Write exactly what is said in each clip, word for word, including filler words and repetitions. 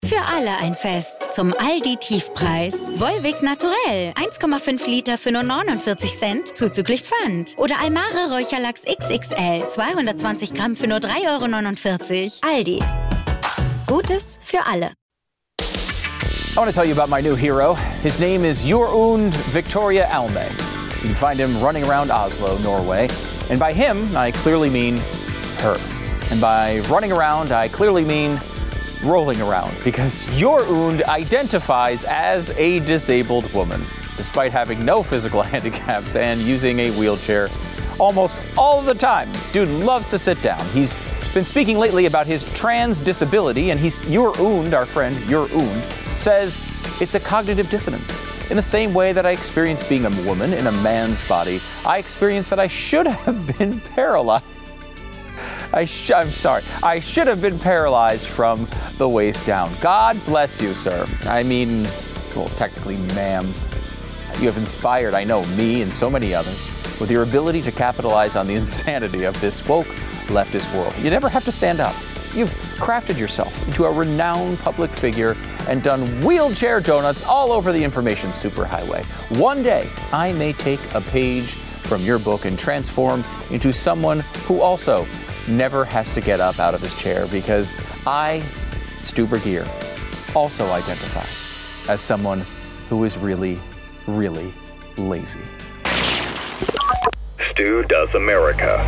Für alle ein Fest zum Aldi-Tiefpreis. Volvic Naturell, eins Komma fünf Liter für nur neunundvierzig Cent, zuzüglich Pfand. Oder Almare Räucherlachs X X L, zweihundertzwanzig Gramm für nur drei Euro neunundvierzig. Aldi. Gutes für alle. I want to tell you about my new hero. His name is Jorund Victoria Alme. You can find him running around Oslo, Norway. And by him, I clearly mean her. And by running around, I clearly mean rolling around, because Jorund identifies as a disabled woman, despite having no physical handicaps and using a wheelchair almost all of the time. Dude loves to sit down. He's been speaking lately about his trans disability, and he's Jorund, our friend Jorund, says it's a cognitive dissonance. In the same way that I experienced being a woman in a man's body, I experienced that I should have been paralyzed. I sh- I'm sorry. I should have been paralyzed from the waist down. God bless you, sir. I mean, well, technically, ma'am. You have inspired, I know, me and so many others with your ability to capitalize on the insanity of this woke leftist world. You never have to stand up. You've crafted yourself into a renowned public figure and done wheelchair donuts all over the information superhighway. One day, I may take a page from your book and transform into someone who also never has to get up out of his chair, because I, Stu Burguiere, also identify as someone who is really, really lazy. Stu Does America.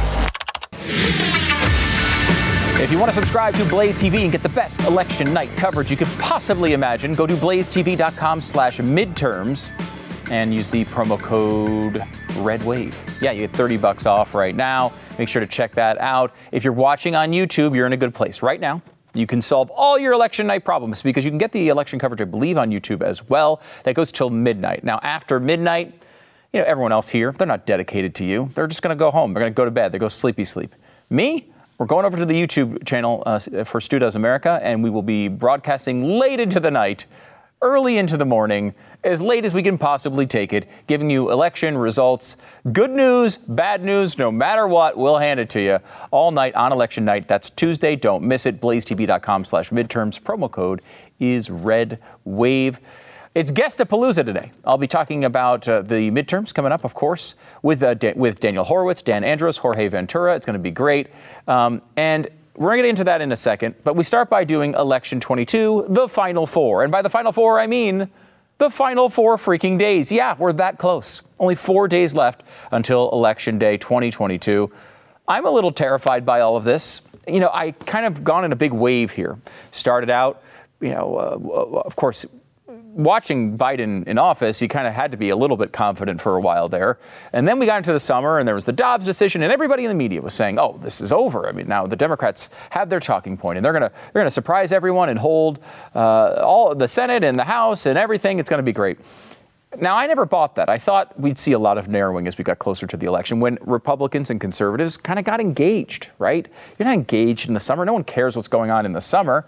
If you want to subscribe to Blaze T V and get the best election night coverage you could possibly imagine, go to blazetv.com slash midterms and use the promo code REDWAVE. Yeah, you get thirty bucks off right now. Make sure to check that out. If you're watching on YouTube, you're in a good place right now. You can solve all your election night problems because you can get the election coverage, I believe, on YouTube as well. That goes till midnight. Now, after midnight, you know, everyone else here, they're not dedicated to you. They're just going to go home. They're going to go to bed. They go sleepy sleep. Me? We're going over to the YouTube channel uh, for Stu Does America, and we will be broadcasting late into the night, early into the morning, as late as we can possibly take it, giving you election results, good news, bad news, no matter what, we'll hand it to you all night on election night. That's Tuesday. Don't miss it. blazetv.com slash midterms. Promo code is REDWAVE. It's Guestapalooza today. I'll be talking about uh, the midterms coming up, of course, with uh, da- with Daniel Horowitz, Dan Andros, Jorge Ventura. It's going to be great. Um, and we're going to get into that in a second. But we start by doing Election twenty-two, the Final Four. And by the Final Four, I mean the final four freaking days. Yeah, we're that close. Only four days left until Election Day twenty twenty-two. I'm a little terrified by all of this. You know, I kind of gone in a big wave here. Started out, you know, uh, of course, watching Biden in office, you kind of had to be a little bit confident for a while there. And then we got into the summer and there was the Dobbs decision, and everybody in the media was saying, oh, this is over. I mean, now the Democrats have their talking point and they're going to they're going to surprise everyone and hold uh, all the Senate and the House and everything. It's going to be great. Now, I never bought that. I thought we'd see a lot of narrowing as we got closer to the election when Republicans and conservatives kind of got engaged, right? You're not engaged in the summer. No one cares what's going on in the summer.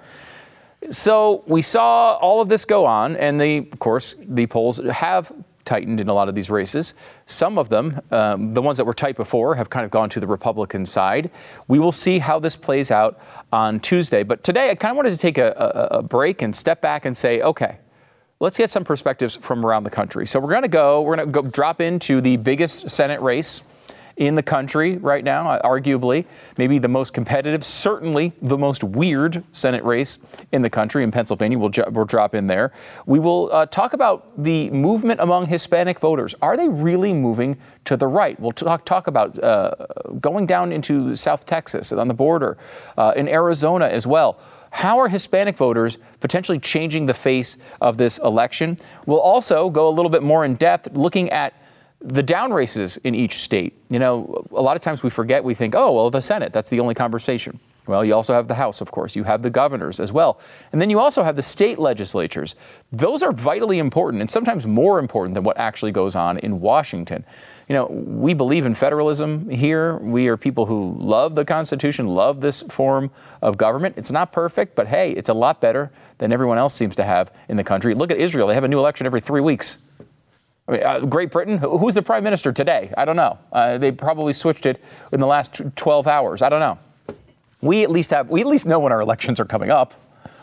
So we saw all of this go on, and the, of course, the polls have tightened in a lot of these races. Some of them, um, the ones that were tight before, have kind of gone to the Republican side. We will see how this plays out on Tuesday. But today, I kind of wanted to take a, a, a break and step back and say, okay, let's get some perspectives from around the country. So we're going to go, we're going to go drop into the biggest Senate race in the country right now, arguably, maybe the most competitive, certainly the most weird Senate race in the country in Pennsylvania. We'll, ju- we'll drop in there. We will uh, talk about the movement among Hispanic voters. Are they really moving to the right? We'll talk, talk about uh, going down into South Texas on the border, uh, in Arizona as well. How are Hispanic voters potentially changing the face of this election? We'll also go a little bit more in depth looking at the down races in each state. You know, a lot of times we forget, we think, oh, well, the Senate, that's the only conversation. Well, you also have the House, of course. You have the governors as well. And then you also have the state legislatures. Those are vitally important and sometimes more important than what actually goes on in Washington. You know, we believe in federalism here. We are people who love the Constitution, love this form of government. It's not perfect, but hey, it's a lot better than everyone else seems to have in the country. Look at Israel. They have a new election every three weeks. I mean, uh, Great Britain, who's the prime minister today? I don't know. Uh, they probably switched it in the last twelve hours. I don't know. We at least have, we at least know when our elections are coming up.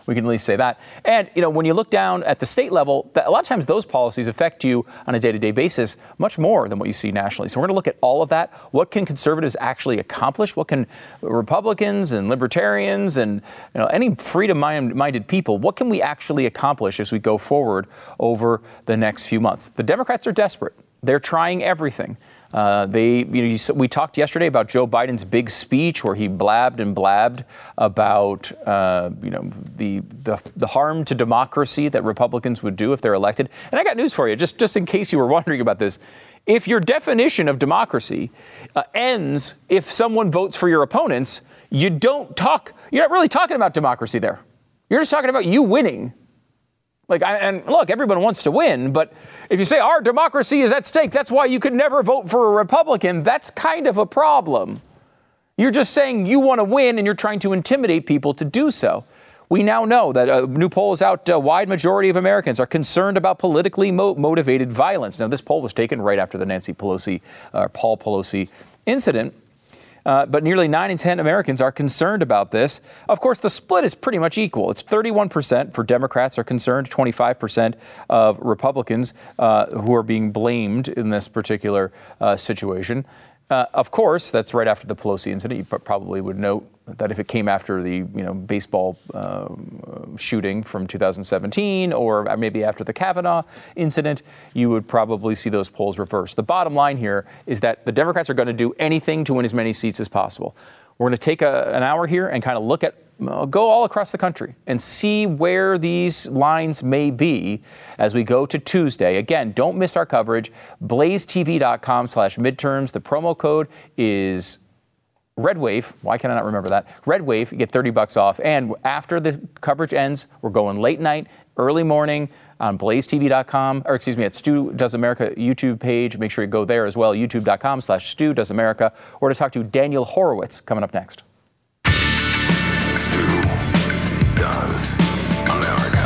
We can at least say that. And, you know, when you look down at the state level, a lot of times those policies affect you on a day-to-day basis much more than what you see nationally. So we're going to look at all of that. What can conservatives actually accomplish? What can Republicans and libertarians and, you know, any freedom-minded people, what can we actually accomplish as we go forward over the next few months? The Democrats are desperate. They're trying everything. Uh, they, you know, you, we talked yesterday about Joe Biden's big speech where he blabbed and blabbed about, uh, you know, the, the the harm to democracy that Republicans would do if they're elected. And I got news for you, just just in case you were wondering about this. If your definition of democracy uh, ends if someone votes for your opponents, you don't talk. You're not really talking about democracy there. You're just talking about you winning. Like, I, and look, everyone wants to win, but if you say our democracy is at stake, that's why you could never vote for a Republican, that's kind of a problem. You're just saying you want to win and you're trying to intimidate people to do so. We now know that a new poll is out. A wide majority of Americans are concerned about politically mo- motivated violence. Now, this poll was taken right after the Nancy Pelosi, uh, Paul Pelosi incident. Uh, but nearly nine in ten Americans are concerned about this. Of course, the split is pretty much equal. It's thirty-one percent for Democrats are concerned, twenty-five percent of Republicans uh, who are being blamed in this particular uh, situation. Uh, of course, that's right after the Pelosi incident. You probably would note that if it came after the, you know, baseball uh, shooting from two thousand seventeen or maybe after the Kavanaugh incident, you would probably see those polls reverse. The bottom line here is that the Democrats are going to do anything to win as many seats as possible. We're going to take a, an hour here and kind of look at, uh, go all across the country and see where these lines may be as we go to Tuesday. Again, don't miss our coverage. blaze t v dot com slash midterms. The promo code is RedWave. Why can I not remember that? RedWave, you get thirty bucks off. And after the coverage ends, we're going late night, early morning on blaze t v dot com, or excuse me, at Stu Does America YouTube page. Make sure you go there as well, youtube dot com slash Stu Does America. We're going to talk to Daniel Horowitz coming up next. Stu Does America.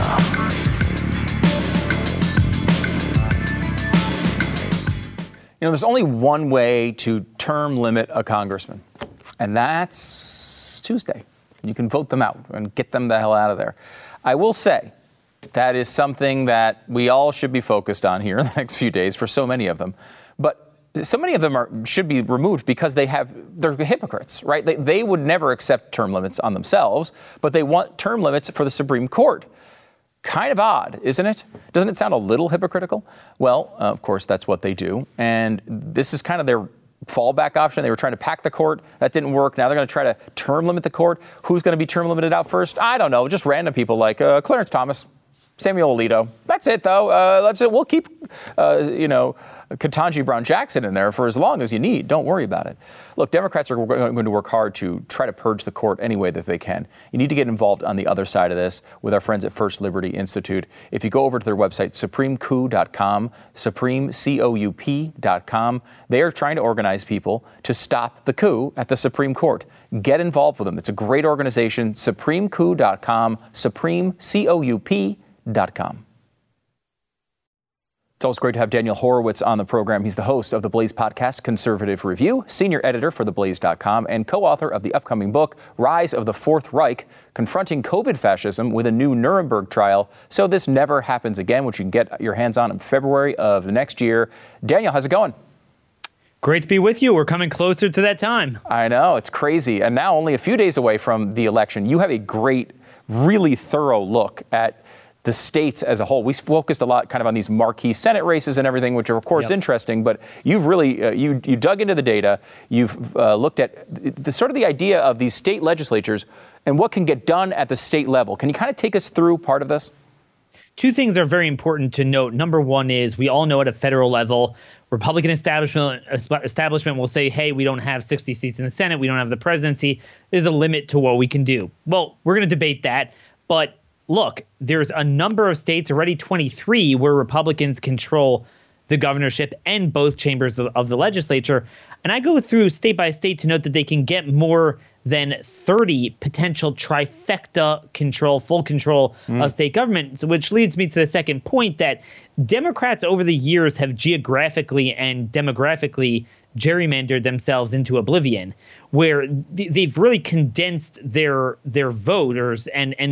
You know, there's only one way to term limit a congressman, and that's Tuesday. You can vote them out and get them the hell out of there. I will say that is something that we all should be focused on here in the next few days for so many of them. But so many of them are should be removed because they have they're hypocrites, right? They, they would never accept term limits on themselves, but they want term limits for the Supreme Court. Kind of odd, isn't it? Doesn't it sound a little hypocritical? Well, uh, of course, that's what they do. And this is kind of their fallback option. They were trying to pack the court. That didn't work. Now they're going to try to term limit the court. Who's going to be term limited out first? I don't know. Just random people like uh, Clarence Thomas, Samuel Alito. That's it, though. Uh, that's it. We'll keep, uh, you know, Ketanji Brown Jackson in there for as long as you need. Don't worry about it. Look, Democrats are going to work hard to try to purge the court any way that they can. You need to get involved on the other side of this with our friends at First Liberty Institute. If you go over to their website, supreme coup dot com, supreme coup dot com, they are trying to organize people to stop the coup at the Supreme Court. Get involved with them. It's a great organization, supreme coup dot com, supreme coup dot com. It's always great to have Daniel Horowitz on the program. He's the host of the Blaze podcast, Conservative Review, senior editor for the blaze dot com, and co-author of the upcoming book, Rise of the Fourth Reich, Confronting COVID Fascism with a New Nuremberg Trial, so this never happens again, which you can get your hands on in February of next year. Daniel, how's it going? Great to be with you. We're coming closer to that time. I know, it's crazy. And now only a few days away from the election. You have a great, really thorough look at the states as a whole. We focused a lot kind of on these marquee Senate races and everything, which are, of course, yep. interesting. But you've really, uh, you you dug into the data. You've uh, looked at the sort of the idea of these state legislatures and what can get done at the state level. Can you kind of take us through part of this? Two things are very important to note. Number one is we all know at a federal level, Republican establishment establishment will say, hey, we don't have sixty seats in the Senate. We don't have the presidency. There's a limit to what we can do. Well, we're going to debate that. But look, there's a number of states, already twenty-three, where Republicans control the governorship and both chambers of, of the legislature. And I go through state by state to note that they can get more than thirty potential trifecta control, full control mm. of state government, so which leads me to the second point that Democrats over the years have geographically and demographically gerrymandered themselves into oblivion, where th- they've really condensed their their voters and and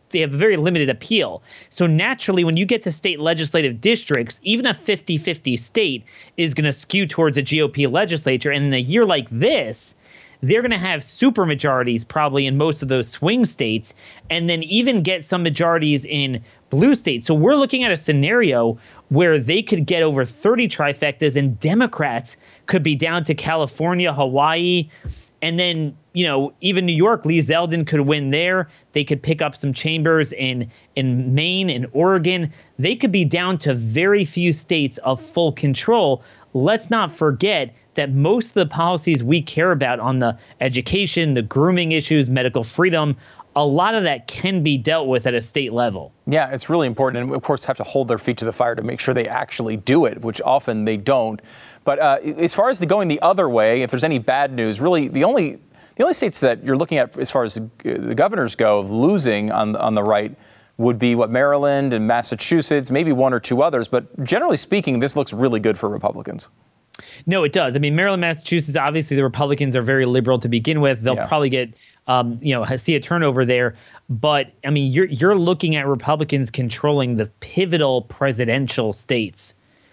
they have a very limited appeal. So naturally, when you get to state legislative districts, even a fifty-fifty state is going to skew towards a G O P legislature. And in a year like this, they're going to have super majorities probably in most of those swing states, and then even get some majorities in blue states. So we're looking at a scenario where they could get over thirty trifectas, and Democrats could be down to California, Hawaii, and then, you know, even New York. Lee Zeldin could win there. They could pick up some chambers in in Maine and Oregon. They could be down to very few states of full control. Let's not forget that most of the policies we care about on the education, the grooming issues, medical freedom, a lot of that can be dealt with at a state level. Yeah, it's really important. And of course, have to hold their feet to the fire to make sure they actually do it, which often they don't. But uh, as far as the going the other way, if there's any bad news, really the only the only states that you're looking at as far as the, the governors go of losing on on the right would be what Maryland and Massachusetts, maybe one or two others. But generally speaking, this looks really good for Republicans. No, it does. I mean, Maryland, Massachusetts, obviously the Republicans are very liberal to begin with. They'll yeah. probably get, um, you know, see a turnover there. But, I mean, you're you're looking at Republicans controlling the pivotal presidential states,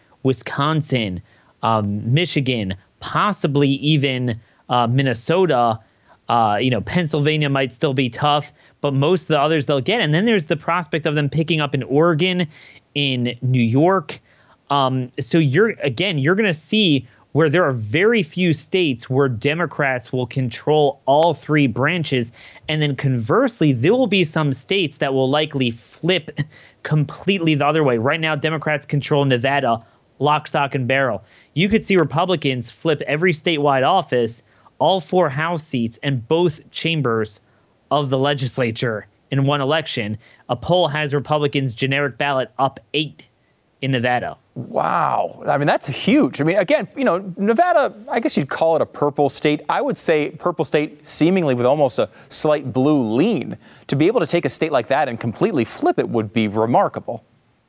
Wisconsin, um, Michigan, possibly even uh, Minnesota. Uh, you know, Pennsylvania might still be tough, but most of the others they'll get. And then there's the prospect of them picking up in Oregon, in New York. Um, so you're, again, you're going to see where there are very few states where Democrats will control all three branches. And then conversely, there will be some states that will likely flip completely the other way. Right now, Democrats control Nevada, lock, stock, and barrel. You could see Republicans flip every statewide office, all four House seats, and both chambers of the legislature in one election. A poll has Republicans' generic ballot up eight in Nevada. Wow. I mean, that's huge. I mean, again, you know, Nevada, I guess you'd call it a purple state. I would say purple state seemingly with almost a slight blue lean. To be able to take a state like that and completely flip it would be remarkable.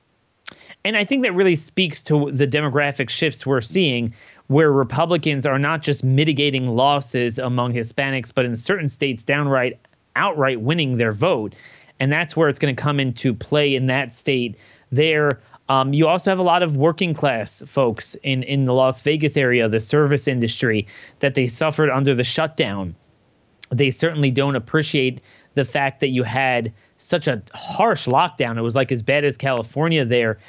And I think that really speaks to the demographic shifts we're seeing, where Republicans are not just mitigating losses among Hispanics, but in certain states downright, outright winning their vote. And that's where it's going to come into play in that state there. Um, you also have a lot of working class folks in, in the Las Vegas area, the service industry, that they suffered under the shutdown. They certainly don't appreciate the fact that you had such a harsh lockdown. It was like as bad as California there.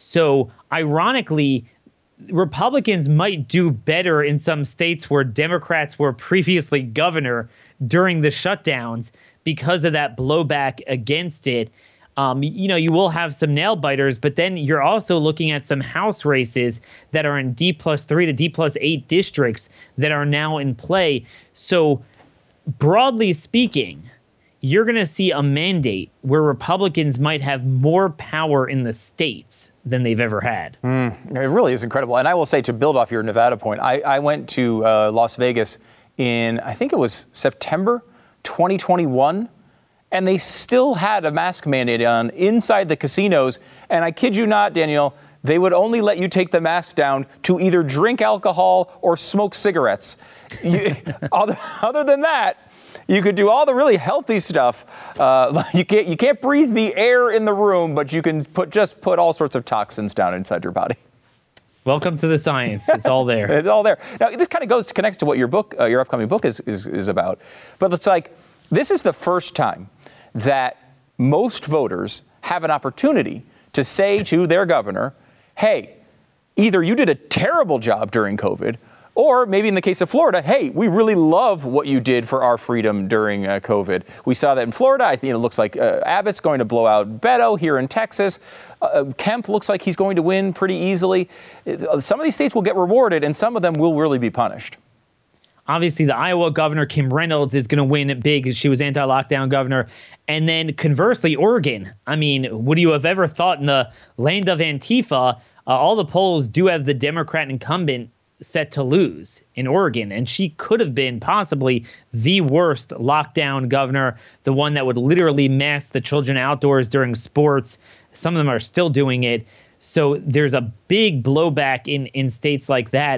So ironically, Republicans might do better in some states where Democrats were previously governor during the shutdowns because of that blowback against it. Um, you know, you will have some nail biters, but then you're also looking at some House races that are in D plus three to D plus eight districts that are now in play. So broadly speaking, you're going to see a mandate where Republicans might have more power in the states than they've ever had. Mm, it really is incredible. And I will say, to build off your Nevada point, I, I went to uh, Las Vegas in, I think it was September twenty twenty-one. And they still had a mask mandate on inside the casinos. And I kid you not, Danielle, they would only let you take the mask down to either drink alcohol or smoke cigarettes. You, other, other than that, you could do all the really healthy stuff. Uh, you can't you can't breathe the air in the room, but you can put just put all sorts of toxins down inside your body. Welcome to the science. It's all there. It's all there. Now, this kind of goes connects to what your book, uh, your upcoming book is, is is about. But it's like, this is the first time that most voters have an opportunity to say to their governor, hey, either you did a terrible job during COVID, or maybe in the case of Florida, hey, we really love what you did for our freedom during uh, COVID. We saw that in Florida. I think it looks like uh, Abbott's going to blow out Beto here in Texas. Uh, Kemp looks like he's going to win pretty easily. Uh, some of these states will get rewarded, and some of them will really be punished. Obviously, the Iowa governor, Kim Reynolds, is going to win it big. She was anti-lockdown governor. And then conversely, Oregon. I mean, would you have ever thought in the land of Antifa, uh, all the polls do have the Democrat incumbent set to lose in Oregon. And she could have been possibly the worst lockdown governor, the one that would literally mask the children outdoors during sports. Some of them are still doing it. So there's a big blowback in, in states like that.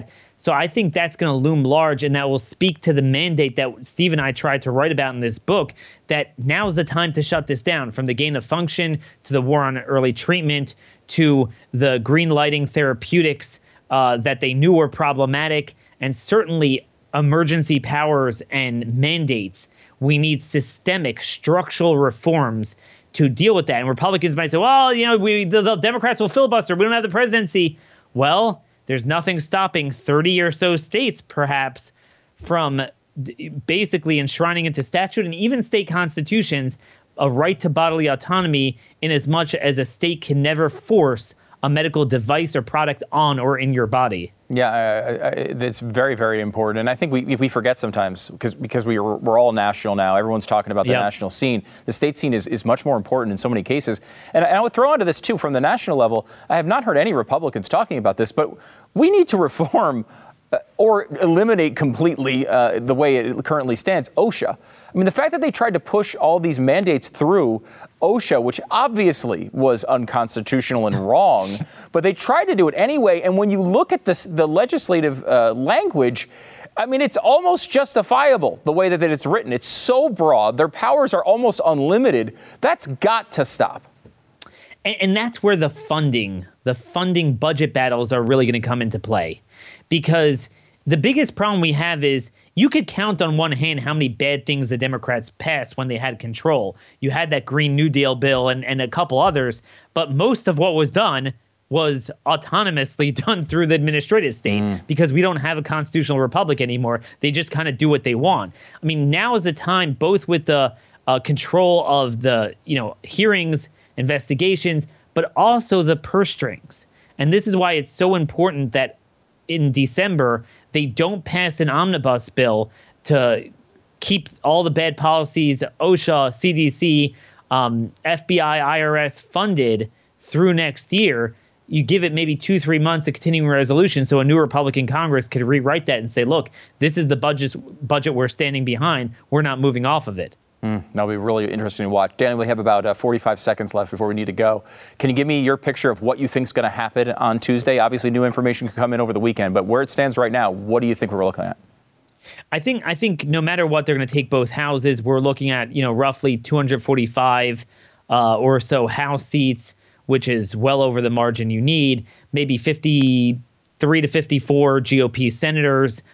So I think that's going to loom large, and that will speak to the mandate that Steve and I tried to write about in this book, that now is the time to shut this down, from the gain of function to the war on early treatment to the green lighting therapeutics uh, that they knew were problematic, and certainly emergency powers and mandates. We need systemic structural reforms to deal with that. And Republicans might say, well, you know, we the, the Democrats will filibuster. We don't have the presidency. Well, there's nothing stopping thirty or so states, perhaps, from d- basically enshrining into statute and even state constitutions a right to bodily autonomy, in as much as a state can never force a medical device or product on or in your body. Yeah, uh, it's very, very important. And I think we we forget sometimes, because because we are, we're all national now. Everyone's talking about the yep. national scene. The state scene is, is much more important in so many cases. And I, and I would throw onto this, too, from the national level. I have not heard any Republicans talking about this, but we need to reform uh, or eliminate completely uh, the way it currently stands, OSHA. I mean, the fact that they tried to push all these mandates through OSHA, which obviously was unconstitutional and wrong, but they tried to do it anyway. And when you look at this, the legislative uh, language, I mean, it's almost justifiable the way that, that it's written. It's so broad. Their powers are almost unlimited. That's got to stop. And, and that's where the funding, the funding budget battles are really going to come into play. Because the biggest problem we have is you could count on one hand how many bad things the Democrats passed when they had control. You had that Green New Deal bill and, and a couple others, but most of what was done was autonomously done through the administrative state mm. because we don't have a constitutional republic anymore. They just kind of do what they want. I mean, now is the time, both with the uh, control of the, you know, hearings, investigations, but also the purse strings. And this is why it's so important that in December, they don't pass an omnibus bill to keep all the bad policies, OSHA, C D C, um, F B I, I R S funded through next year. You give it maybe two, three months of continuing resolution so a new Republican Congress could rewrite that and say, look, this is the budget budget we're standing behind. We're not moving off of it. Mm, that'll be really interesting to watch. Dan, we have about uh, forty-five seconds left before we need to go. Can you give me your picture of what you think is going to happen on Tuesday? Obviously, new information could come in over the weekend, but where it stands right now, what do you think we're looking at? I think I think no matter what, they're going to take both houses. We're looking at, you know, roughly two hundred forty-five uh, or so House seats, which is well over the margin you need. Maybe fifty-three to fifty-four G O P senators.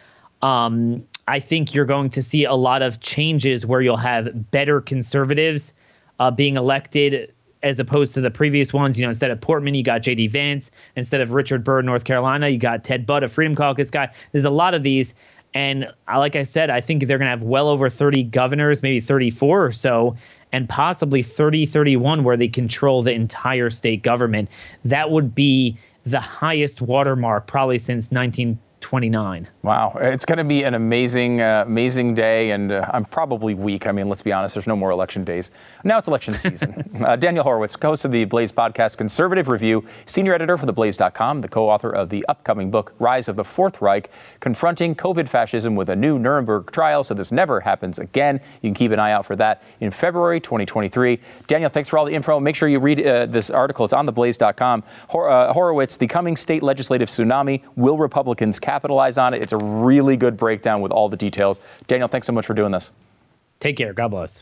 Um, I think you're going to see a lot of changes where you'll have better conservatives uh, being elected as opposed to the previous ones. You know, instead of Portman, you got J D Vance. Instead of Richard Burr, North Carolina, you got Ted Budd, a Freedom Caucus guy. There's a lot of these. And like I said, I think they're going to have well over thirty governors, maybe thirty-four or so, and possibly thirty, thirty-one where they control the entire state government. That would be the highest watermark probably since nineteen twenty-nine. Wow. It's going to be an amazing, uh, amazing day, and uh, I'm probably weak. I mean, let's be honest, there's no more election days. Now it's election season. uh, Daniel Horowitz, host of the Blaze podcast Conservative Review, senior editor for the blaze dot com, the co-author of the upcoming book, Rise of the Fourth Reich, Confronting COVID Fascism with a New Nuremberg Trial So This Never Happens Again. You can keep an eye out for that in February twenty twenty-three. Daniel, thanks for all the info. Make sure you read uh, this article. It's on the blaze dot com. Hor- uh, Horowitz, the coming state legislative tsunami. Will Republicans capitalize on it? It's a really good breakdown with all the details. Daniel, thanks so much for doing this. Take care. God bless.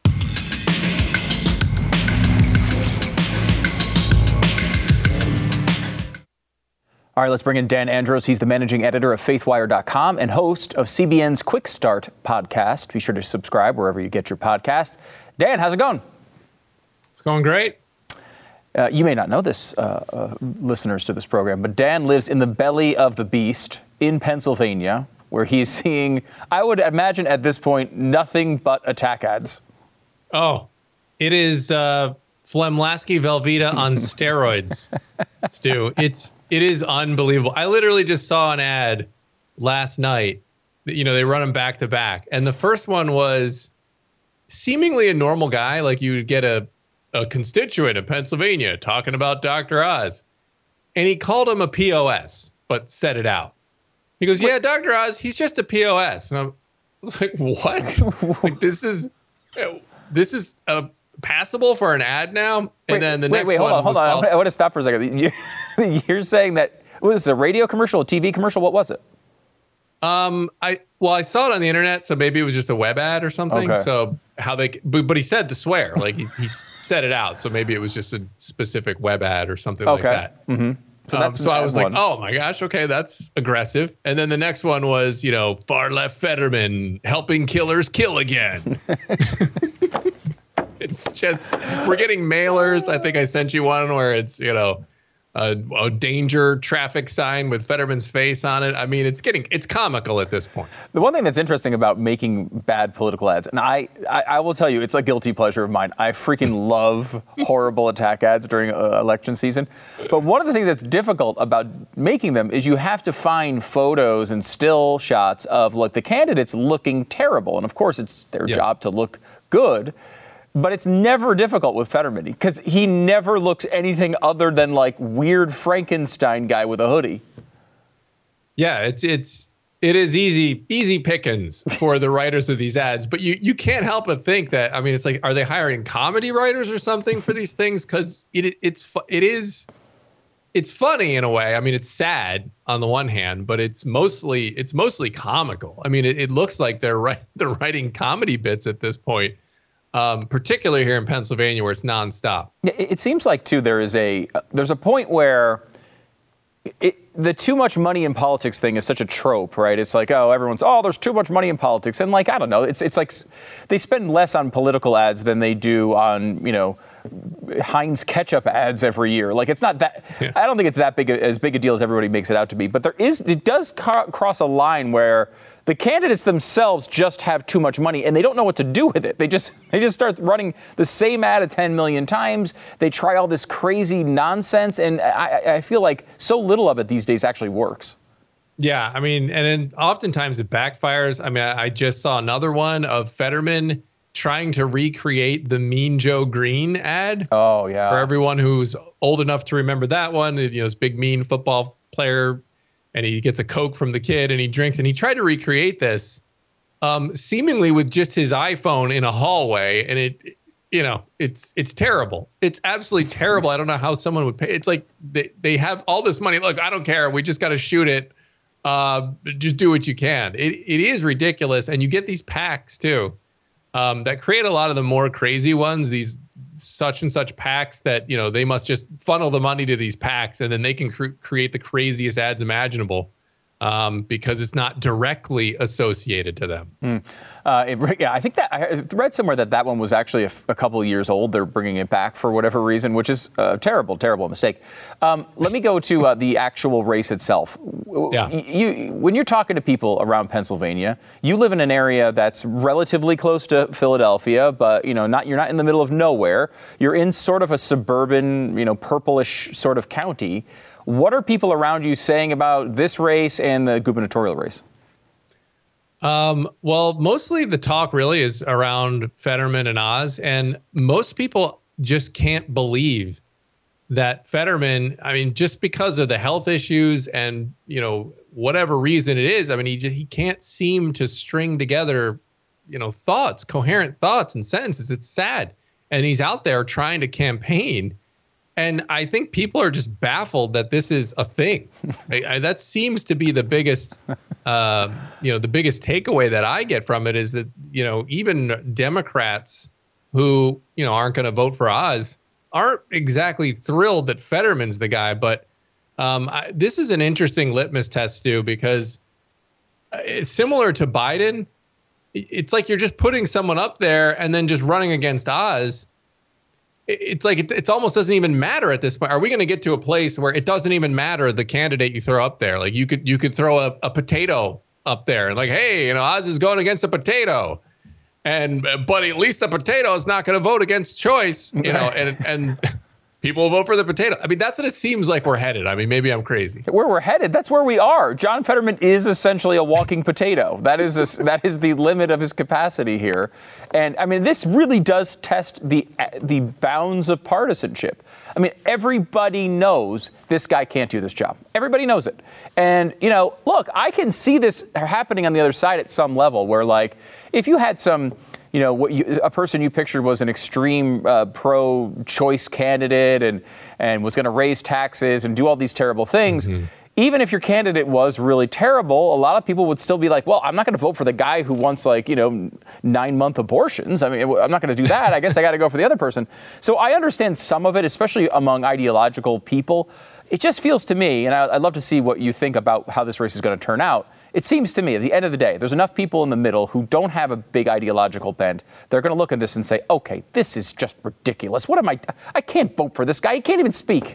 All right, let's bring in Dan Andros. He's the managing editor of faith wire dot com and host of C B N's Quick Start podcast. Be sure to subscribe wherever you get your podcast. Dan, how's it going? It's going great. Uh, you may not know this, uh, uh, listeners to this program, but Dan lives in the belly of the beast in Pennsylvania, where he's seeing, I would imagine at this point, nothing but attack ads. Oh, it is uh, Flemlasky Velveeta on steroids, Stu. It's it is unbelievable. I literally just saw an ad last night. You know, they run them back to back, and the first one was seemingly a normal guy, like you would get a a constituent in Pennsylvania talking about Doctor Oz, and he called him a P O S, but said it out. He goes, yeah, Doctor Oz, he's just a P O S. And I was like, what? Like, this is this is uh, passable for an ad now? And wait, then the wait, next wait, hold one on, hold was on. I want to stop for a second. You're saying that, was this a radio commercial, a T V commercial? What was it? Um, I well, I saw it on the internet, so maybe it was just a web ad or something. Okay. So how they, but, but he said to swear, like he, he said it out. So maybe it was just a specific web ad or something Okay. like that. Mm-hmm. So, Um, that's so I that was one. like, oh my gosh, okay, that's aggressive. And then the next one was, you know, far left Fetterman helping killers kill again. It's just, we're getting mailers. I think I sent you one where it's, you know, a, a danger traffic sign with Fetterman's face on it. I mean, it's getting, it's comical at this point. The one thing that's interesting about making bad political ads, and I, I, I will tell you, it's a guilty pleasure of mine. I freaking love horrible attack ads during uh, election season. But one of the things that's difficult about making them is you have to find photos and still shots of like the candidates looking terrible. And of course, it's their Yeah. job to look good. But it's never difficult with Fetterman because he never looks anything other than like weird Frankenstein guy with a hoodie. Yeah, it's it's it is easy easy pickings for the writers of these ads, but you you can't help but think that, I mean, it's like, are they hiring comedy writers or something for these things? Because it it's fu- it is it's funny in a way. I mean, it's sad on the one hand, but it's mostly it's mostly comical. I mean, it, it looks like they're right they're writing comedy bits at this point. Um, particularly here in Pennsylvania, where it's nonstop. It, it seems like too there is a uh, there's a point where it, the too much money in politics thing is such a trope, right? It's like, oh, everyone's oh, there's too much money in politics, and like I don't know, it's it's like they spend less on political ads than they do on you know Heinz ketchup ads every year. Like it's not that yeah. I don't think it's that big a, as big a deal as everybody makes it out to be. But there is it does ca- cross a line where the candidates themselves just have too much money and they don't know what to do with it. They just they just start running the same ad ten million times. They try all this crazy nonsense, and I, I feel like so little of it these days actually works. Yeah, I mean, and then oftentimes it backfires. I mean, I just saw another one of Fetterman trying to recreate the Mean Joe Green ad. Oh, yeah. For everyone who's old enough to remember that one, you know, this big mean football player, and he gets a Coke from the kid and he drinks, and he tried to recreate this um, seemingly with just his iPhone in a hallway. And it, you know, it's, it's terrible. It's absolutely terrible. I don't know how someone would pay. It's like they, they have all this money. Look, I don't care. We just got to shoot it. Uh, just do what you can. It, it is ridiculous. And you get these packs too, um, that create a lot of the more crazy ones, these such and such packs that, you know, they must just funnel the money to these packs and then they can cr- create the craziest ads imaginable um, because it's not directly associated to them. Mm. Uh, it, yeah, I think that I read somewhere that that one was actually a, a couple of years old. They're bringing it back for whatever reason, which is a terrible, terrible mistake. Um, let me go to uh, the actual race itself. Yeah. You, when you're talking to people around Pennsylvania, you live in an area that's relatively close to Philadelphia, but you know, not you're not in the middle of nowhere. You're in sort of a suburban, you know, purplish sort of county. What are people around you saying about this race and the gubernatorial race? Um, well, mostly the talk really is around Fetterman and Oz, and most people just can't believe that Fetterman, I mean, just because of the health issues and, you know, whatever reason it is, I mean, he just, he can't seem to string together, you know, thoughts, coherent thoughts and sentences. It's sad. And he's out there trying to campaign. And I think people are just baffled that this is a thing. I, I, that seems to be the biggest, uh, you know, the biggest takeaway that I get from it is that, you know, even Democrats who, you know, aren't going to vote for Oz aren't exactly thrilled that Fetterman's the guy. But um, I, this is an interesting litmus test, Stu, because it's similar to Biden. It's like you're just putting someone up there and then just running against Oz. It's like it, it's almost doesn't even matter at this point. Are we going to get to a place where it doesn't even matter the candidate you throw up there? Like you could you could throw a, a potato up there and like, hey, you know, Oz is going against a potato, and but at least the potato is not going to vote against choice, you know, and and people will vote for the potato. I mean, that's what it seems like we're headed. I mean, maybe I'm crazy. Where we're headed, that's where we are. John Fetterman is essentially a walking potato. That is a, that is the limit of his capacity here. And I mean, this really does test the the bounds of partisanship. I mean, everybody knows this guy can't do this job. Everybody knows it. And, you know, look, I can see this happening on the other side at some level where, like, if you had some, you know, what you, a person you pictured was an extreme uh, pro-choice candidate and, and was going to raise taxes and do all these terrible things, mm-hmm. even if your candidate was really terrible, a lot of people would still be like, well, I'm not going to vote for the guy who wants, like, you know, nine-month abortions. I mean, I'm not going to do that. I guess I got to go for the other person. So I understand some of it, especially among ideological people. It just feels to me, and I'd love to see what you think about how this race is going to turn out. It seems to me, at the end of the day, there's enough people in the middle who don't have a big ideological bent. They're going to look at this and say, okay, this is just ridiculous. What am I? I can't vote for this guy. He can't even speak.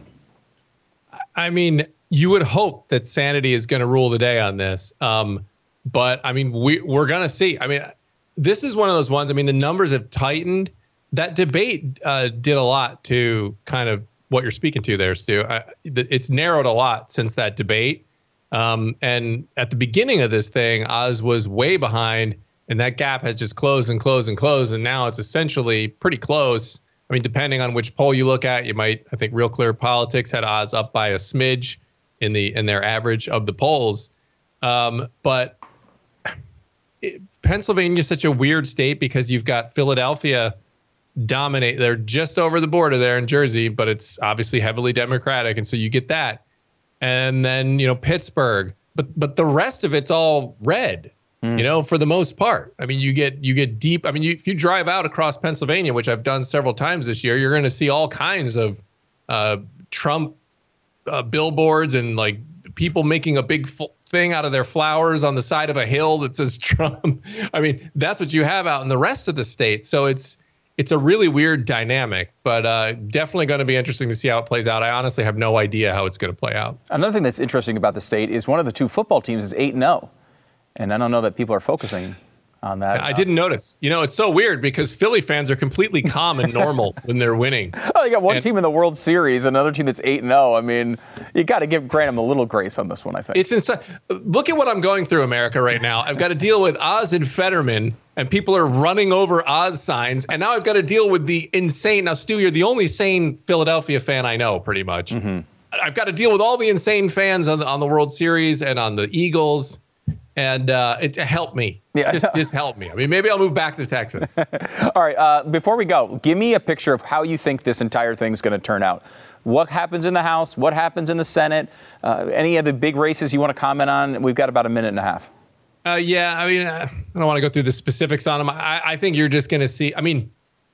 I mean, you would hope that sanity is going to rule the day on this. Um, but, I mean, we, we're going to see. I mean, this is one of those ones. I mean, the numbers have tightened. That debate uh, did a lot to kind of what you're speaking to there, Stu. I, it's narrowed a lot since that debate. Um, and at the beginning of this thing, Oz was way behind, and that gap has just closed and closed and closed. And now it's essentially pretty close. I mean, depending on which poll you look at, you might, I think Real Clear Politics had Oz up by a smidge in the in their average of the polls. Um, but it, Pennsylvania is such a weird state because you've got Philadelphia dominate. They're just over the border there in Jersey, but it's obviously heavily Democratic. And so you get that. And then, you know, Pittsburgh, but but the rest of it's all red, mm. you know, for the most part. I mean, you get you get deep. I mean, you, if you drive out across Pennsylvania, which I've done several times this year, you're going to see all kinds of uh, Trump uh, billboards and like people making a big f- thing out of their flowers on the side of a hill that says Trump. I mean, that's what you have out in the rest of the state. So it's It's a really weird dynamic, but uh, definitely going to be interesting to see how it plays out. I honestly have no idea how it's going to play out. Another thing that's interesting about the state is one of the two football teams is eight and oh. And I don't know that people are focusing on that. I didn't notice. You know, it's so weird because Philly fans are completely calm and normal when they're winning. Oh, you got one and, team in the World Series, another team that's eight and oh. I mean, you got to give grant them a little grace on this one, I think. It's insane. Look at what I'm going through, America, right now. I've got to deal with Oz and Fetterman, and people are running over Oz signs. And now I've got to deal with the insane. Now, Stu, you're the only sane Philadelphia fan I know, pretty much. Mm-hmm. I've got to deal with all the insane fans on the, on the World Series and on the Eagles. And uh, it help me. Yeah. Just, just help me. I mean, maybe I'll move back to Texas. All right. Uh, before we go, give me a picture of how you think this entire thing's going to turn out. What happens in the House? What happens in the Senate? Uh, any of the big races you want to comment on? We've got about a minute and a half. Uh, yeah. I mean, I don't want to go through the specifics on them. I, I think you're just going to see. I mean,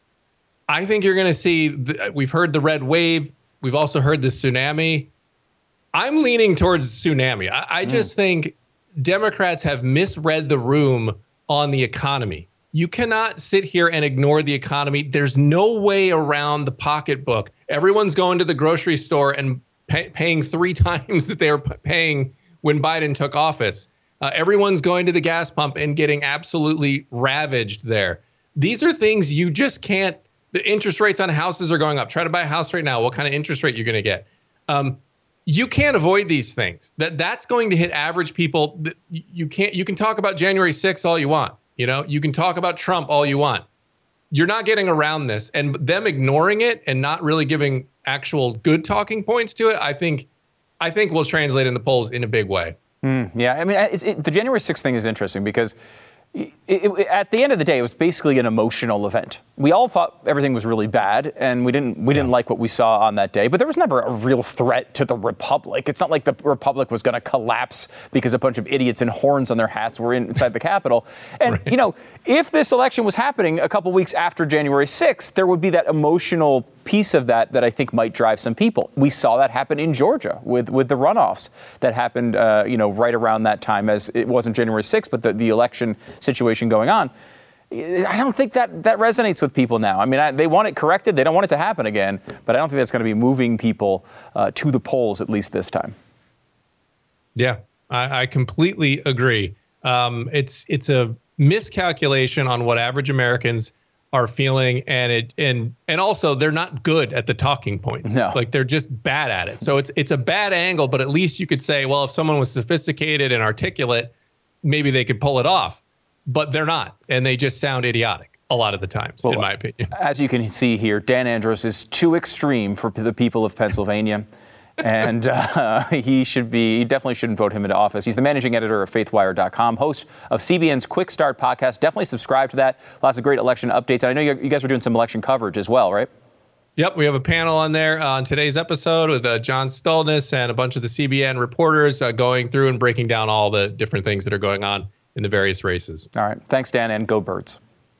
I think you're going to see. The, we've heard the red wave. We've also heard the tsunami. I'm leaning towards tsunami. I, I just mm. think Democrats have misread the room on the economy. You cannot sit here and ignore the economy. There's no way around the pocketbook. Everyone's going to the grocery store and pay, paying three times that they were paying when Biden took office. Uh, everyone's going to the gas pump and getting absolutely ravaged there. These are things you just can't. The interest rates on houses are going up. Try to buy a house right now. What kind of interest rate you're going to get? Um, You can't avoid these things. That that's going to hit average people. You can't. You can talk about January sixth all you want. You know, you can talk about Trump all you want. You're not getting around this, and them ignoring it and not really giving actual good talking points to it. I think, I think will translate in the polls in a big way. Mm, yeah, I mean, it's, it, the January sixth thing is interesting because It, it, at the end of the day, it was basically an emotional event. We all thought everything was really bad, and we didn't we didn't like what we saw on that day. But there was never a real threat to the Republic. It's not like the Republic was going to collapse because a bunch of idiots in horns on their hats were in, inside the Capitol. And, right. you know, if this election was happening a couple weeks after January sixth, there would be that emotional piece of that that I think might drive some people. We saw that happen in Georgia with, with the runoffs that happened, uh, you know, right around that time, as it wasn't January sixth, but the, the election situation going on. I don't think that that resonates with people now. I mean, I, they want it corrected. They don't want it to happen again, but I don't think that's going to be moving people uh, to the polls, at least this time. Yeah, I, I completely agree. Um, it's it's a miscalculation on what average Americans are feeling, and it and and also they're not good at the talking points. No. Like they're just bad at it. So it's it's a bad angle, but at least you could say, well, if someone was sophisticated and articulate, maybe they could pull it off. But they're not, and they just sound idiotic a lot of the times, well, in my opinion. As you can see here, Dan Andros is too extreme for the people of Pennsylvania. And uh, he should be, he definitely shouldn't vote him into office. He's the managing editor of faithwire dot com, host of C B N's Quick Start podcast. Definitely subscribe to that. Lots of great election updates. And I know you guys are doing some election coverage as well, right? Yep, we have a panel on there on today's episode with uh, John Stolness and a bunch of the C B N reporters uh, going through and breaking down all the different things that are going on in the various races. All right. Thanks, Dan, and go Birds.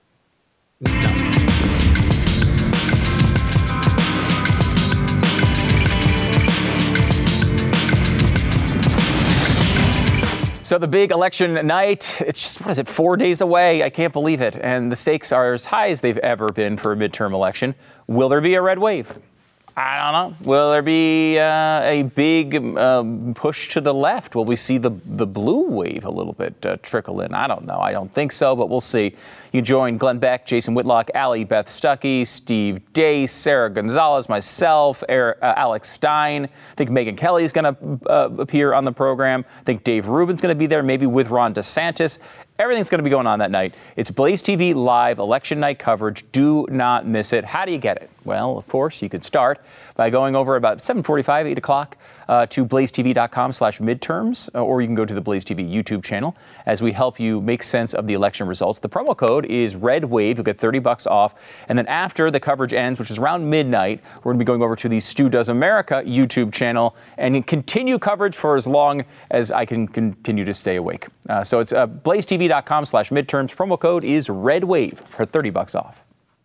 So the big election night, it's just, what is it, four days away? I can't believe it. And the stakes are as high as they've ever been for a midterm election. Will there be a red wave? I don't know. Will there be uh, a big um, push to the left? Will we see the the blue wave a little bit uh, trickle in? I don't know. I don't think so, but we'll see. You join Glenn Beck, Jason Whitlock, Allie Beth Stuckey, Steve Deace, Sarah Gonzalez, myself, Eric, uh, Alex Stein. I think Megyn Kelly is going to uh, appear on the program. I think Dave Rubin's going to be there, maybe with Ron DeSantis. Everything's going to be going on that night. It's Blaze T V live election night coverage. Do not miss it. How do you get it? Well, of course, you could start by going over about seven forty-five, eight o'clock uh, to blazetv.com slash midterms, or you can go to the Blaze T V YouTube channel as we help you make sense of the election results. The promo code is REDWAVE. You'll get thirty bucks off. And then after the coverage ends, which is around midnight, we're going to be going over to the Stu Does America YouTube channel and continue coverage for as long as I can continue to stay awake. Uh, so it's uh, blazetv.com slash midterms. Promo code is REDWAVE for thirty bucks off.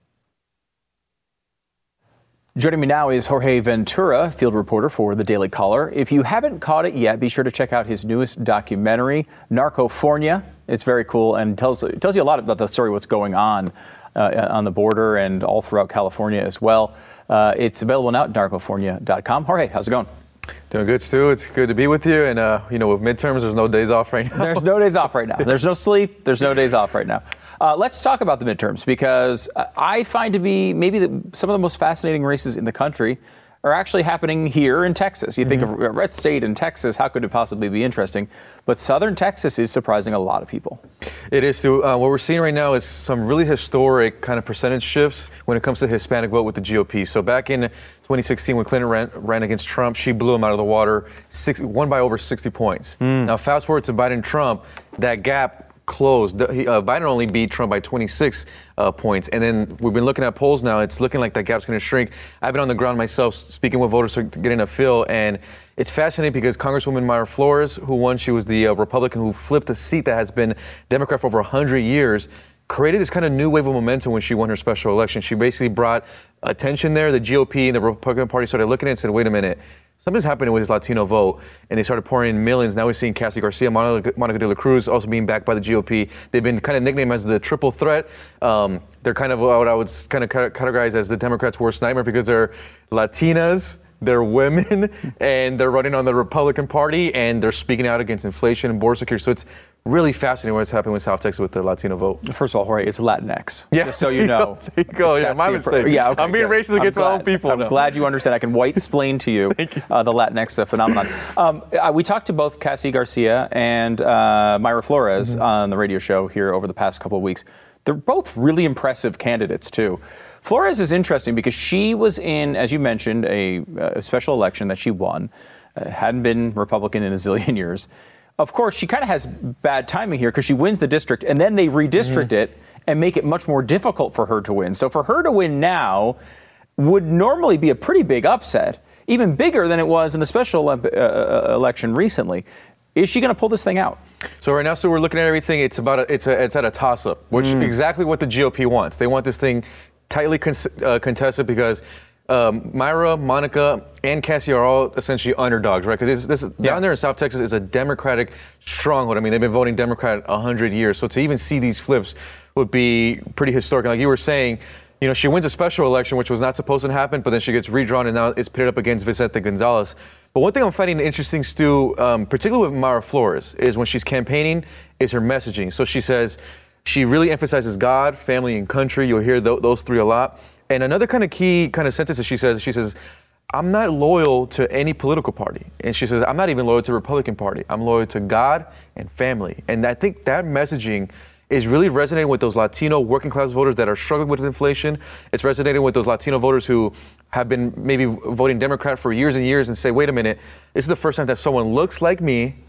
Joining me now is Jorge Ventura, field reporter for The Daily Caller. If you haven't caught it yet, be sure to check out his newest documentary, Narcofornia. It's very cool and tells tells you a lot about the story, what's going on uh, on the border and all throughout California as well. Uh, it's available now at narcofornia dot com. Jorge, how's it going? Doing good, Stu. It's good to be with you. And, uh, you know, with midterms, there's no days off right now. There's no days off right now. There's no sleep. There's no days off right now. Uh, let's talk about the midterms, because I find to be maybe the, some of the most fascinating races in the country are actually happening here in Texas. You mm-hmm. think of a red state in Texas, how could it possibly be interesting? But southern Texas is surprising a lot of people. It is, Stu. Uh, what we're seeing right now is some really historic kind of percentage shifts when it comes to the Hispanic vote with the G O P. So back in twenty sixteen, when Clinton ran, ran against Trump, she blew him out of the water, six, won by over sixty points. Mm. Now, fast forward to Biden-Trump, that gap closed. Uh, Biden only beat Trump by twenty-six uh, points. And then we've been looking at polls now. It's looking like that gap's going to shrink. I've been on the ground myself speaking with voters to get in a feel. And it's fascinating because Congresswoman Mayra Flores, who won, she was the uh, Republican who flipped a seat that has been Democrat for over one hundred years, created this kind of new wave of momentum when she won her special election. She basically brought attention there. The G O P and the Republican Party started looking at it and said, wait a minute, something's happening with his Latino vote. And they started pouring in millions. Now we're seeing Cassie Garcia, Monica, Monica de la Cruz also being backed by the G O P. They've been kind of nicknamed as the triple threat. Um, they're kind of what I would kind of categorize as the Democrats' worst nightmare because they're Latinas, they're women, and they're running on the Republican Party, and they're speaking out against inflation and border security. So it's really fascinating what's happening with South Texas with the Latino vote. First of all, Jorge, it's Latinx. Yeah, just so you know. There you go. Yeah, my mistake. Yeah, okay, I'm being good. racist against my own people. I'm now. glad you understand. I can white explain to you, you. Uh, the Latinx uh, phenomenon. Um, uh, we talked to both Cassie Garcia and uh, Mayra Flores mm-hmm. on the radio show here over the past couple of weeks. They're both really impressive candidates, too. Flores is interesting because she was in, as you mentioned, a, a special election that she won. Uh, hadn't been Republican in a zillion years. Of course, she kind of has bad timing here because she wins the district and then they redistrict mm-hmm. it and make it much more difficult for her to win. So for her to win now would normally be a pretty big upset, even bigger than it was in the special uh, election recently. Is she going to pull this thing out? So right now, so we're looking at everything. It's about a, it's a, it's at a toss-up, which mm. exactly what the G O P wants. They want this thing tightly con- uh, contested because um, Mayra, Monica, and Cassie are all essentially underdogs, right? Because this yeah. down there in South Texas is a Democratic stronghold. I mean, they've been voting Democrat one hundred years. So to even see these flips would be pretty historic. And like you were saying, you know, she wins a special election, which was not supposed to happen, but then she gets redrawn and now it's pitted up against Vicente Gonzalez. But one thing I'm finding interesting, Stu, um, particularly with Mayra Flores, is when she's campaigning, is her messaging. So she says she really emphasizes God, family, and country. You'll hear th- those three a lot. And another kind of key kind of sentence that she says, she says, I'm not loyal to any political party. And she says, I'm not even loyal to the Republican Party. I'm loyal to God and family. And I think that messaging is really resonating with those Latino working class voters that are struggling with inflation. It's resonating with those Latino voters who have been maybe voting Democrat for years and years and say, wait a minute, this is the first time that someone looks like me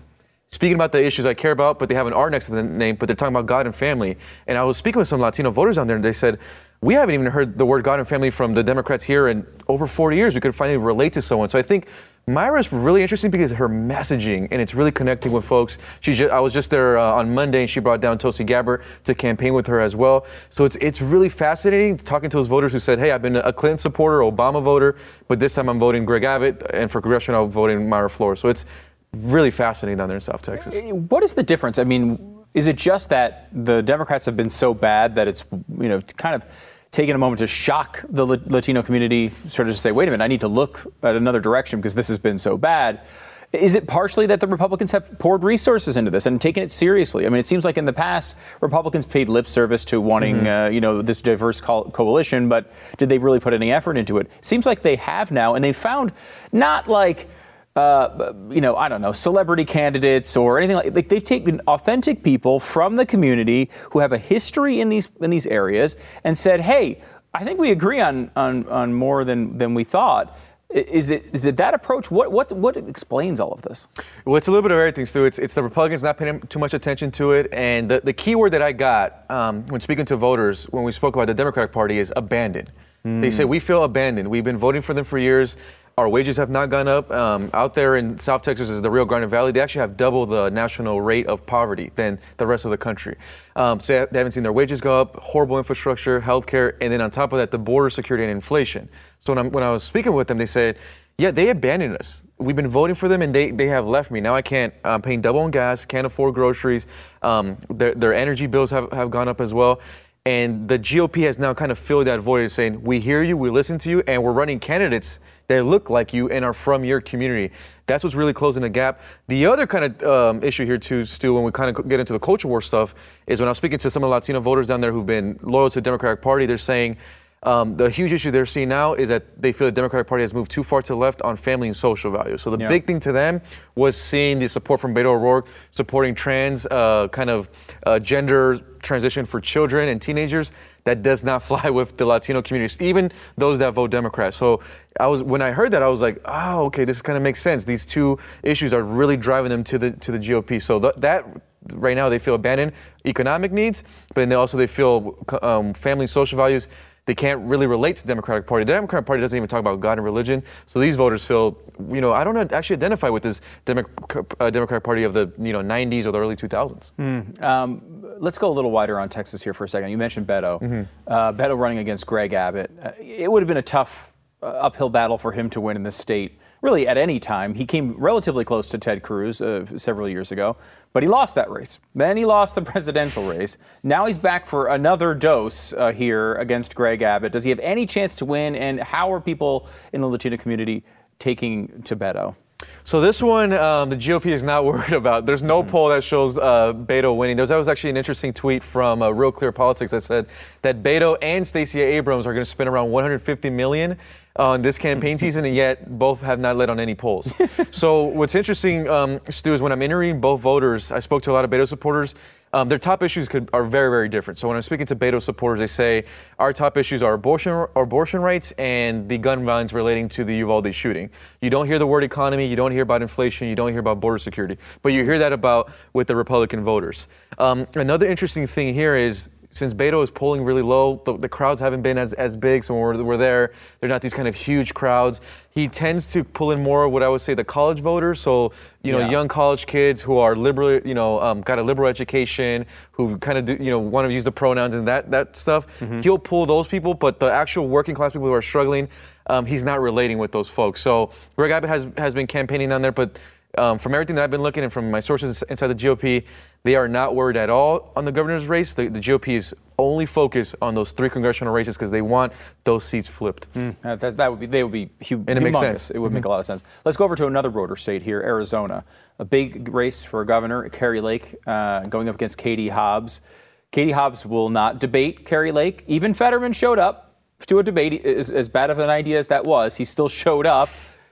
speaking about the issues I care about, but they have an R next to the name, but they're talking about God and family. And I was speaking with some Latino voters down there, and they said, we haven't even heard the word God and family from the Democrats here in over forty years. We could finally relate to someone. So I think Myra's really interesting because her messaging, and it's really connecting with folks. She just, I was just there uh, on Monday, and she brought down Tulsi Gabbard to campaign with her as well. So it's it's really fascinating talking to those voters who said, hey, I've been a Clinton supporter, Obama voter, but this time I'm voting Greg Abbott, and for congressional, I'm voting Myra Flores. So it's really fascinating down there in South Texas. What is the difference? I mean, is it just that the Democrats have been so bad that it's, you know, kind of taken a moment to shock the Latino community, sort of to say, wait a minute, I need to look at another direction because this has been so bad? Is it partially that the Republicans have poured resources into this and taken it seriously? I mean, it seems like in the past, Republicans paid lip service to wanting, mm-hmm. uh, you know, this diverse co- coalition, but did they really put any effort into it? Seems like they have now, and they found not like, Uh, you know, I don't know, celebrity candidates or anything like, like they've taken authentic people from the community who have a history in these in these areas and said, hey, I think we agree on on, on more than, than we thought. Is it is it that approach? What what what explains all of this? Well, it's a little bit of everything, Stu. It's it's the Republicans not paying too much attention to it, and the, the key word that I got um, when speaking to voters when we spoke about the Democratic Party is abandoned. Mm. They say we feel abandoned. We've been voting for them for years. Our wages have not gone up. Um, out there in South Texas, is the Rio Grande Valley. They actually have double the national rate of poverty than the rest of the country. Um, so they haven't seen their wages go up, horrible infrastructure, healthcare, and then on top of that, the border security and inflation. So when, I'm, when I was speaking with them, they said, yeah, they abandoned us. We've been voting for them, and they, they have left me. Now I can't, I'm paying double on gas, can't afford groceries. Um, their, their energy bills have, have gone up as well. And the G O P has now kind of filled that void saying, we hear you, we listen to you, and we're running candidates that look like you and are from your community. That's what's really closing the gap. The other kind of um, issue here too, Stu, when we kind of get into the culture war stuff, is when I was speaking to some of the Latino voters down there who've been loyal to the Democratic Party, they're saying um, the huge issue they're seeing now is that they feel the Democratic Party has moved too far to the left on family and social values. So the yeah. big thing to them was seeing the support from Beto O'Rourke, supporting trans uh, kind of uh, gender transition for children and teenagers. That does not fly with the Latino communities, even those that vote Democrat. So I was, when I heard that, I was like, oh, okay, this kind of makes sense. These two issues are really driving them to the to the G O P. So th- that right now they feel abandoned, economic needs, but then they also they feel um, family and social values. They can't really relate to the Democratic Party. The Democratic Party doesn't even talk about God and religion. So these voters feel, you know, I don't actually identify with this Demo- uh, Democratic Party of the, you know, nineties or the early two thousands. Mm. Um, let's go a little wider on Texas here for a second. You mentioned Beto. Mm-hmm. Uh, Beto running against Greg Abbott. Uh, it would have been a tough uh, uphill battle for him to win in this state, really at any time. He came relatively close to Ted Cruz uh, several years ago, but he lost that race. Then he lost the presidential race. Now he's back for another dose uh, here against Greg Abbott. Does he have any chance to win, and how are people in the Latino community taking to Beto? So this one, um, the G O P is not worried about. There's no mm-hmm. poll that shows uh, Beto winning. There was, that was actually an interesting tweet from uh, Real Clear Politics that said that Beto and Stacey Abrams are going to spend around one hundred fifty million dollars on this campaign season, and yet both have not led on any polls. So what's interesting, um, Stu, is when I'm interviewing both voters, I spoke to a lot of Beto supporters. Um, their top issues could, are very, very different. So when I'm speaking to Beto supporters, they say our top issues are abortion, abortion rights and the gun violence relating to the Uvalde shooting. You don't hear the word economy, you don't hear about inflation, you don't hear about border security, but you hear that about with the Republican voters. Um, another interesting thing here is, since Beto is polling really low, the, the crowds haven't been as, as big. So when we're, we're there, they're not these kind of huge crowds. He tends to pull in more of what I would say the college voters. So, you know, yeah. young college kids who are liberal, you know, um, got a liberal education, who kind of, do, you know, want to use the pronouns and that that stuff. Mm-hmm. He'll pull those people, but the actual working class people who are struggling, um, he's not relating with those folks. So Greg Abbott has, has been campaigning down there, but Um, from everything that I've been looking and from my sources inside the G O P, they are not worried at all on the governor's race. The, the G O P is only focused on those three congressional races because they want those seats flipped. Mm, that, that would be they would be hu- and it humongous. Makes sense. It would Mm-hmm. make a lot of sense. Let's go over to another border state here, Arizona. A big race for governor, Kari Lake, uh, going up against Katie Hobbs. Katie Hobbs will not debate Kari Lake. Even Fetterman showed up to a debate. As, as bad of an idea as that was, he still showed up.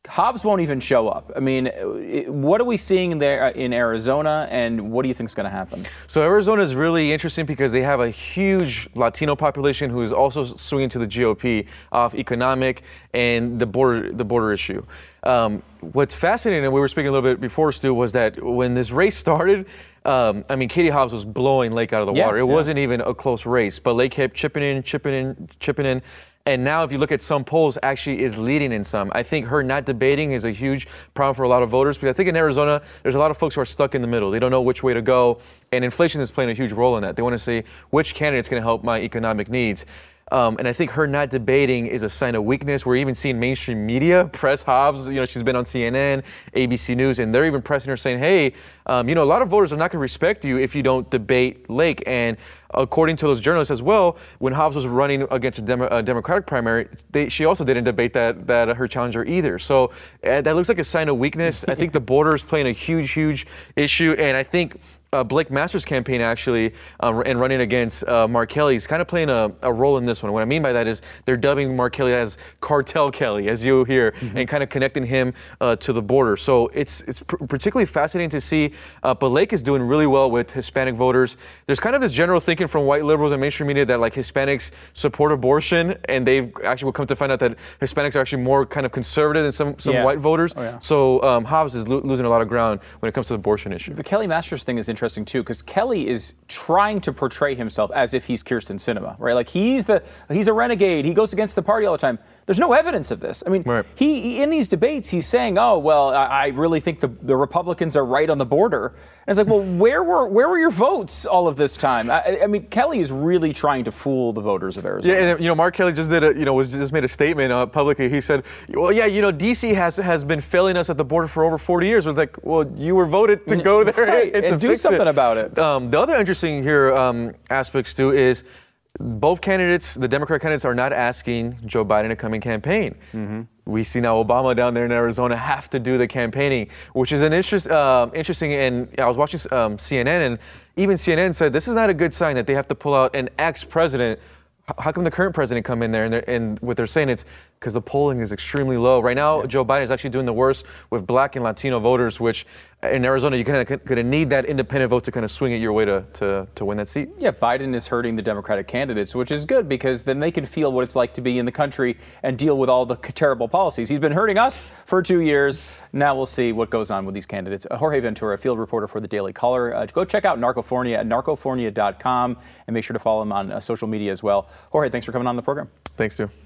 Hobbs won't even show up. I mean, what are we seeing there in Arizona, and what do you think is going to happen? So Arizona is really interesting because they have a huge Latino population who is also swinging to the G O P off economic and the border the border issue. Um, what's fascinating, and we were speaking a little bit before, Stu, was that when this race started, um, I mean, Katie Hobbs was blowing Lake out of the yeah, water. It yeah. wasn't even a close race, but Lake kept chipping in, chipping in, chipping in. And now if you look at some polls, actually is leading in some. I think her not debating is a huge problem for a lot of voters, because I think in Arizona, there's a lot of folks who are stuck in the middle. They don't know which way to go, and inflation is playing a huge role in that. They want to say, which candidate's going to help my economic needs? Um, and I think her not debating is a sign of weakness. We're even seeing mainstream media press Hobbs. You know, she's been on C N N, A B C News, and they're even pressing her saying, hey, um, you know, a lot of voters are not going to respect you if you don't debate Lake. And according to those journalists as well, when Hobbs was running against a, Demo- a Democratic primary, they, she also didn't debate that, that uh, her challenger either. So uh, that looks like a sign of weakness. I think the border is playing a huge, huge issue. And I think Uh, Blake Masters' campaign actually, uh, and running against uh, Mark Kelly, is kind of playing a, a role in this one. What I mean by that is they're dubbing Mark Kelly as Cartel Kelly, as you'll hear, mm-hmm. and kind of connecting him uh, to the border. So it's it's pr- particularly fascinating to see. Uh, but Blake is doing really well with Hispanic voters. There's kind of this general thinking from white liberals and mainstream media that like Hispanics support abortion, and they've actually will come to find out that Hispanics are actually more kind of conservative than some, some yeah. white voters. Oh, yeah. So um, Hobbs is lo- losing a lot of ground when it comes to the abortion issue. The Kelly Masters thing is interesting. Interesting too, because Kelly is trying to portray himself as if he's Kyrsten Sinema, right? Like he's the he's a renegade. He goes against the party all the time. There's no evidence of this. I mean, right. he in these debates he's saying, "Oh, well, I, I really think the, the Republicans are right on the border." And it's like, well, where were where were your votes all of this time? I, I mean, Kelly is really trying to fool the voters of Arizona. Yeah, and you know, Mark Kelly just did a you know was just made a statement uh, publicly. He said, "Well, yeah, you know, D C has has been failing us at the border for over forty years." It was like, well, you were voted to go there right. and, and to do something it. about it. Um, the other interesting here um, aspects too is both candidates, the Democrat candidates, are not asking Joe Biden to come and campaign. Mm-hmm. We see now Obama down there in Arizona have to do the campaigning, which is an interest, uh, interesting. And I was watching um, C N N, and even C N N said this is not a good sign that they have to pull out an ex-president. How come the current president come in there and, and what they're saying it's because the polling is extremely low right now? Yeah. Joe Biden is actually doing the worst with Black and Latino voters, which in Arizona you kind of going to need that independent vote to kind of swing it your way to, to to win that seat. Yeah, Biden is hurting the Democratic candidates, which is good because then they can feel what it's like to be in the country and deal with all the terrible policies. He's been hurting us for two years. Now we'll see what goes on with these candidates. Uh, Jorge Ventura, field reporter for the Daily Caller. Uh, go check out Narcofornia at narcofornia dot com and make sure to follow him on uh, social media as well. Jorge, thanks for coming on the program. Thanks, Stu.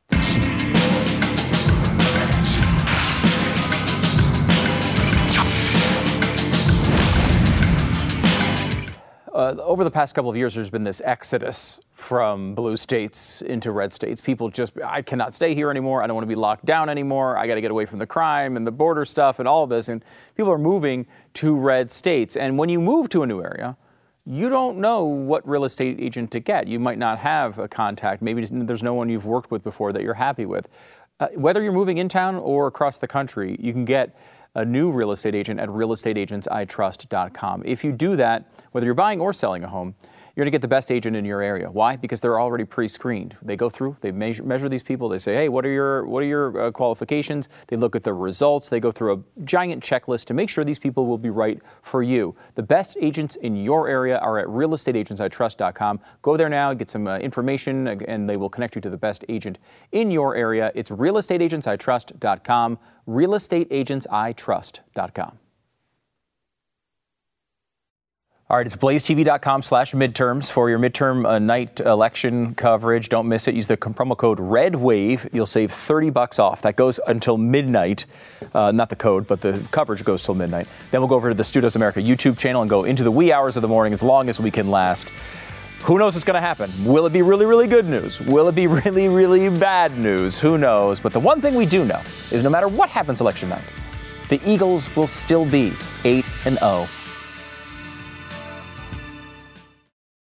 Uh, over the past couple of years, there's been this exodus from blue states into red states. People just, I cannot stay here anymore. I don't want to be locked down anymore. I got to get away from the crime and the border stuff and all of this. And people are moving to red states. And when you move to a new area, you don't know what real estate agent to get. You might not have a contact. Maybe there's no one you've worked with before that you're happy with. Uh, whether you're moving in town or across the country, you can get a new real estate agent at real estate agents I trust dot com. If you do that, whether you're buying or selling a home, you're going to get the best agent in your area. Why? Because they're already pre-screened. They go through, they measure, measure these people. They say, hey, what are your what are your uh, qualifications? They look at the results. They go through a giant checklist to make sure these people will be right for you. The best agents in your area are at real estate agents I trust dot com. Go there now, get some uh, information, and they will connect you to the best agent in your area. It's real estate agents I trust dot com, real estate agents I trust dot com. All right, it's blaze T V dot com slash midterms for your midterm uh, night election coverage. Don't miss it. Use the promo code REDWAVE. You'll save thirty bucks off. That goes until midnight. Uh, not the code, but the coverage goes till midnight. Then we'll go over to the Stu Does America YouTube channel and go into the wee hours of the morning as long as we can last. Who knows what's going to happen? Will it be really, really good news? Will it be really, really bad news? Who knows? But the one thing we do know is no matter what happens election night, the Eagles will still be eight and oh.